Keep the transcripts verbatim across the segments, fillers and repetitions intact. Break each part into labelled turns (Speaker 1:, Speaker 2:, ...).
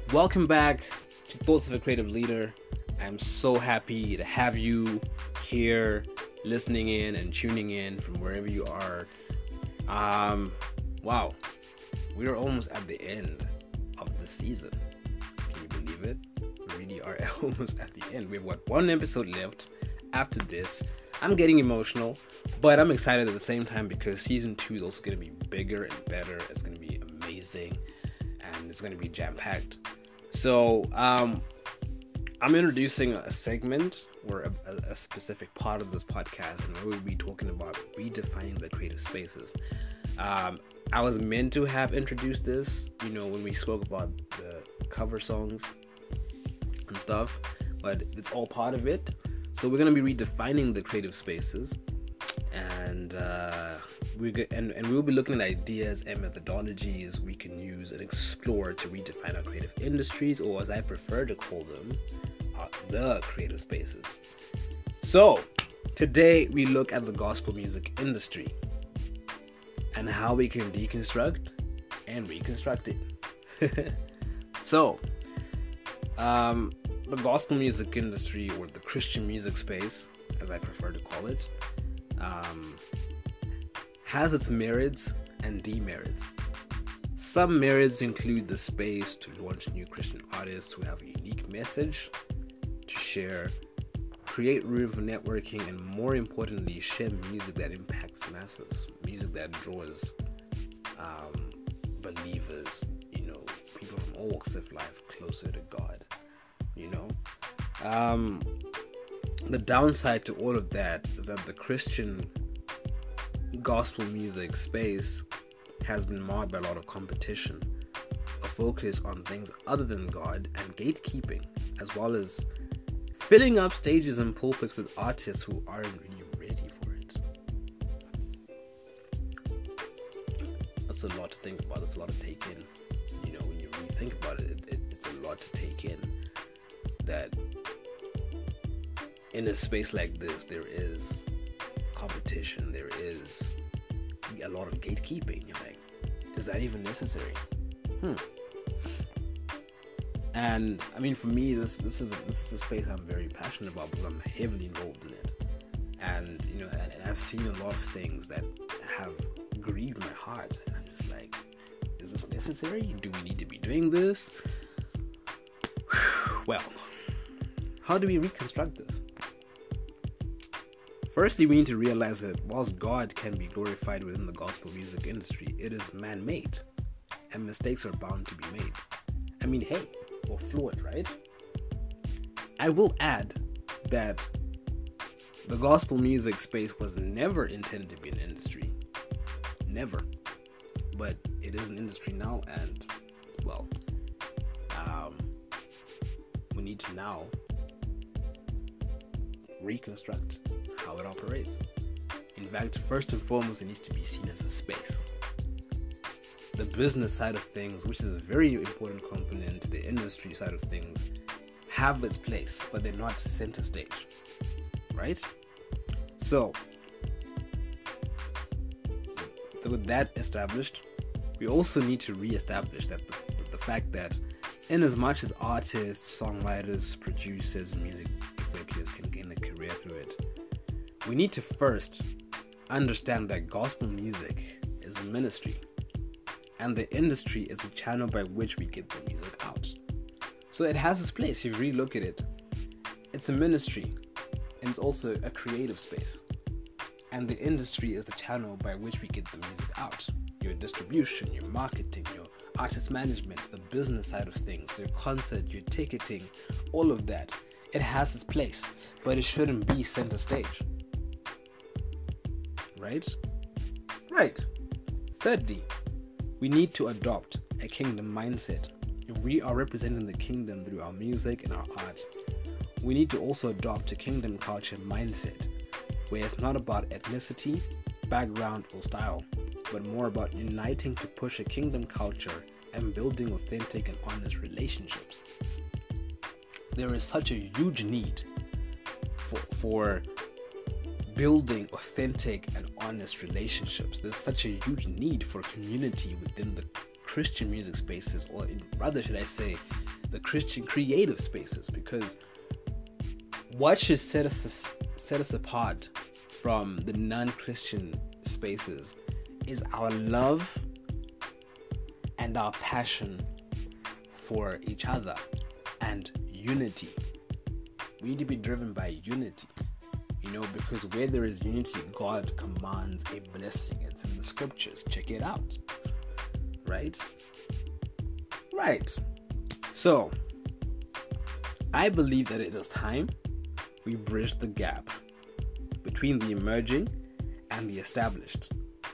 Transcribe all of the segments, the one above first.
Speaker 1: Welcome back to Thoughts of a Creative Leader. I'm so happy to have you here listening in and tuning in from wherever you are. Um, wow, we are almost at the end of the season. Can you believe it? We really are almost at the end. We have what, one episode left after this. I'm getting emotional, but I'm excited at the same time because season two is also going to be bigger and better. It's going to be amazing and it's going to be jam-packed. So, um, I'm introducing a segment or a, a specific part of this podcast, and we'll be talking about redefining the creative spaces. Um, I was meant to have introduced this, you know, when we spoke about the cover songs and stuff, but it's all part of it. So we're going to be redefining the creative spaces, and uh, we and, and we'll be looking at ideas and methodologies we can use and explore to redefine our creative industries, or as I prefer to call them, uh, the creative spaces. So today we look at the gospel music industry and how we can deconstruct and reconstruct it. so, um, the gospel music industry, or the Christian music space, as I prefer to call it, um, has its merits and demerits. Some merits include the space to launch new Christian artists who have a unique message to share, create room for networking, and more importantly, share music that impacts masses, music that draws um, believers, you know, people from all walks of life closer to God. You know, um, the downside to all of that is that the Christian gospel music space has been marred by a lot of competition, a focus on things other than God, and gatekeeping, as well as filling up stages and pulpits with artists who aren't really ready for it. That's a lot to think about. That's a lot to take in. You know, when you really think about it, it, it it's a lot to take in. That in a space like this, there is competition, there is a lot of gatekeeping. You're like, is that even necessary? Hmm. And I mean, for me, this this is this is a space I'm very passionate about because I'm heavily involved in it. And you know, and, and I've seen a lot of things that have grieved my heart, and I'm just like, is this necessary? Do we need to be doing this? Well, how do we reconstruct this? Firstly, we need to realize that whilst God can be glorified within the gospel music industry, it is man-made, and mistakes are bound to be made. I mean, hey, we're flawed, right? I will add that the gospel music space was never intended to be an industry. Never. But it is an industry now, and, well, um, we need to now reconstruct how it operates. In fact, first and foremost, it needs to be seen as a space. The business side of things, which is a very important component to the industry side of things, have its place, but they're not center stage, right? So, with that established, we also need to re-establish that the, the fact that in as much as artists, songwriters, producers, music executives can gain a career through it, we need to first understand that gospel music is a ministry, and the industry is the channel by which we get the music out. So it has its place. If you really look at it, it's a ministry, and it's also a creative space, and the industry is the channel by which we get the music out. Your distribution, your marketing, your artist management, the business side of things, your concert, your ticketing, all of that. It has its place, but it shouldn't be center stage. Right? Right. Thirdly, we need to adopt a kingdom mindset. If we are representing the kingdom through our music and our art, we need to also adopt a kingdom culture mindset, where it's not about ethnicity, background, or style, but more about uniting to push a kingdom culture and building authentic and honest relationships. There is such a huge need for, for building authentic and honest relationships. There's such a huge need for community within the Christian music spaces, or rather should I say, the Christian creative spaces, because what should set us set us apart from the non-Christian spaces is our love and our passion for each other and unity. We need to be driven by unity, you know, because where there is unity, God commands a blessing. It's in the scriptures. Check it out. Right? Right. So, I believe that it is time we bridge the gap between the emerging and the established.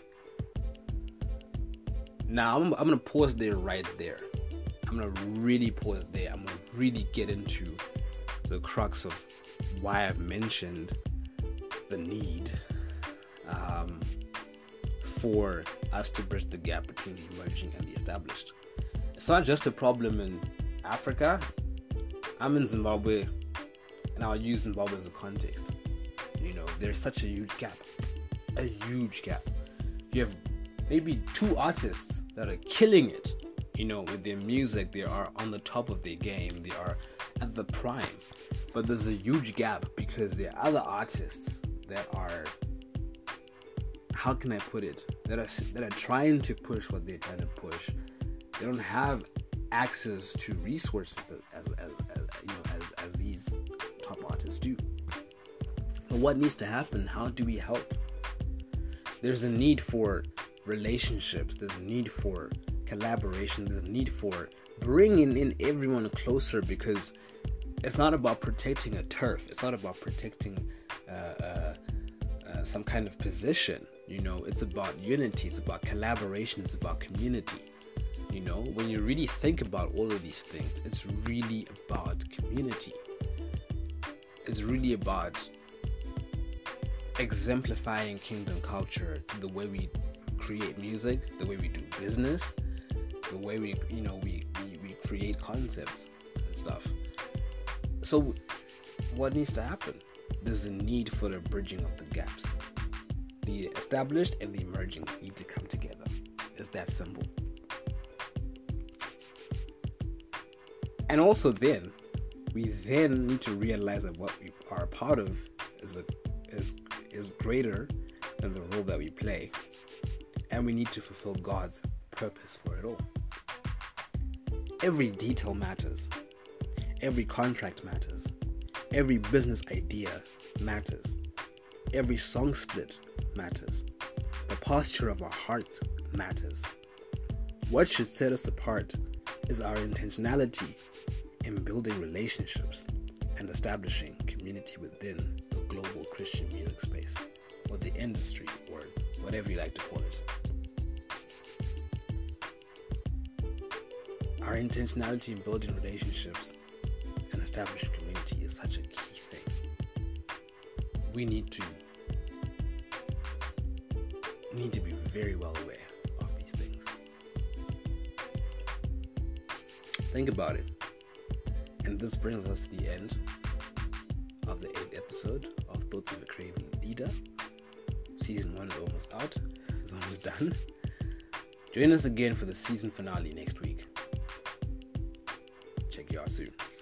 Speaker 1: Now, I'm, I'm going to pause there right there. I'm going to really pause there. I'm going to really get into the crux of why I've mentioned the need um, for us to bridge the gap between the emerging and the established. It's not just a problem in Africa. I'm in Zimbabwe, and I'll use Zimbabwe as a context. You know, there's such a huge gap. A huge gap. You have maybe two artists that are killing it, you know, with their music. They are on the top of their game. They are at the prime. But there's a huge gap because there are other artists that are, how can I put it, that are that are trying to push what they're trying to push. They don't have access to resources that, as, as, as you know as, as these top artists do. But what needs to happen? How do we help? There's a need for relationships. There's a need for collaboration. There's a need for bringing in everyone closer, because it's not about protecting a turf. It's not about protecting uh, uh, uh, some kind of position. You know, it's about unity. It's about collaboration. It's about community. You know, when you really think about all of these things, it's really about community. It's really about exemplifying kingdom culture through the way we create music, the way we do business, the way we, you know, we, we, we create concepts and stuff. So what needs to happen? There's a need for the bridging of the gaps. The established and the emerging need to come together. It's that simple. And also then, we then need to realize that what we are a part of is a, is is greater than the role that we play. And we need to fulfill God's purpose for it all. Every detail matters. Every contract matters. Every business idea matters. Every song split matters. The posture of our hearts matters. What should set us apart is our intentionality in building relationships and establishing community within the global Christian music space, or the industry, or whatever you like to call it. Our intentionality in building relationships and establishing community is such a key thing. We need to need to be very well aware of these things. Think about it. And this brings us to the end of the eighth episode of Thoughts of a Craving Leader. Season one is almost out. It's almost done. Join us again for the season finale next week. Check you out soon.